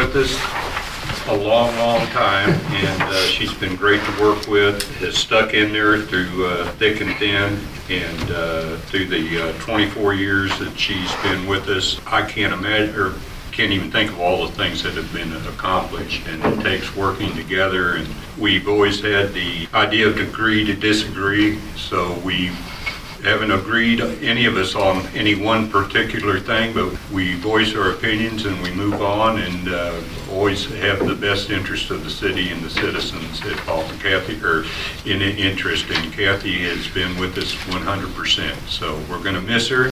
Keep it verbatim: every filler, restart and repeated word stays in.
with us a long, long time, and uh, she's been great to work with, has stuck in there through uh, thick and thin, and uh, through the uh, twenty-four years that she's been with us. I can't imagine, or can't even think of all the things that have been accomplished, and it takes working together, and we've always had the idea of agree to disagree, so we haven't agreed, any of us, on any one particular thing, but we voice our opinions and we move on, and uh, always have the best interest of the city and the citizens at Alton. Kathy, or in interest, and Kathy has been with us one hundred percent. So we're going to miss her,